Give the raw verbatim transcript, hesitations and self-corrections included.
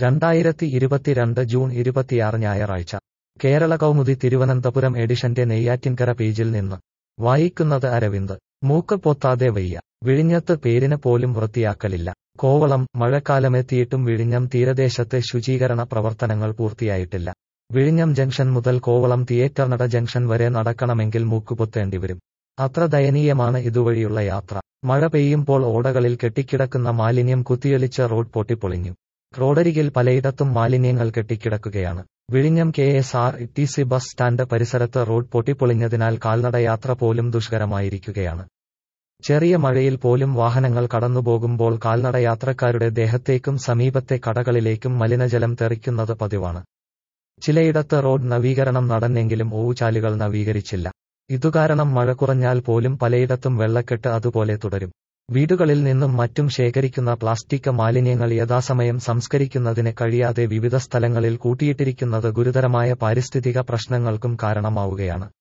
രണ്ടായിരത്തി ഇരുപത്തിരണ്ട് ജൂൺ ഇരുപത്തിയാറ് ഞായറാഴ്ച കേരള കൗമുദി തിരുവനന്തപുരം എഡിഷന്റെ നെയ്യാറ്റിൻകര പേജിൽ നിന്ന് വായിക്കുന്നത് അരവിന്ദ്. മൂക്ക് പൊത്താതെ വയ്യ. വിഴിഞ്ഞത്ത് പേരിന് പോലും വൃത്തിയാക്കലില്ല. കോവളം. മഴക്കാലമെത്തിയിട്ടും വിഴിഞ്ഞം തീരദേശത്തെ ശുചീകരണ പ്രവർത്തനങ്ങൾ പൂർത്തിയായിട്ടില്ല. വിഴിഞ്ഞം ജംഗ്ഷൻ മുതൽ കോവളം തിയേറ്റർനട ജംഗ്ഷൻ വരെ നടക്കണമെങ്കിൽ മൂക്കുപൊത്തേണ്ടിവരും. അത്ര ദയനീയമാണ് ഇതുവഴിയുള്ള യാത്ര. മഴ പെയ്യുമ്പോൾ ഓടകളിൽ കെട്ടിക്കിടക്കുന്ന മാലിന്യം കുത്തിയൊലിച്ച് റോഡ് പൊട്ടിപ്പൊളിഞ്ഞു. റോഡരികിൽ പലയിടത്തും മാലിന്യങ്ങൾ കെട്ടിക്കിടക്കുകയാണ്. വിഴിഞ്ഞം K S R T C bus stand പരിസരത്ത് റോഡ് പൊട്ടിപ്പൊളിഞ്ഞതിനാൽ കാൽനടയാത്ര പോലും ദുഷ്കരമായിരിക്കുകയാണ്. ചെറിയ മഴയിൽ പോലും വാഹനങ്ങൾ കടന്നുപോകുമ്പോൾ കാൽനടയാത്രക്കാരുടെ ദേഹത്തേക്കും സമീപത്തെ കടകളിലേക്കും മലിനജലം തെറിക്കുന്നത് പതിവാണ്. ചിലയിടത്ത് റോഡ് നവീകരണം നടന്നെങ്കിലും ഓവുചാലുകൾ നവീകരിച്ചില്ല. ഇതുകാരണം മഴ കുറഞ്ഞാൽ പോലും പലയിടത്തും വെള്ളക്കെട്ട് അതുപോലെ തുടരും. വീടുകളിൽ നിന്നും മറ്റും ശേഖരിക്കുന്ന പ്ലാസ്റ്റിക് മാലിന്യങ്ങൾ യഥാസമയം സംസ്കരിക്കുന്നതിന് കഴിയാതെ വിവിധ സ്ഥലങ്ങളിൽ കൂട്ടിയിട്ടിരിക്കുന്നത് ഗുരുതരമായ പാരിസ്ഥിതിക പ്രശ്നങ്ങൾക്കും കാരണമാവുകയാണ്.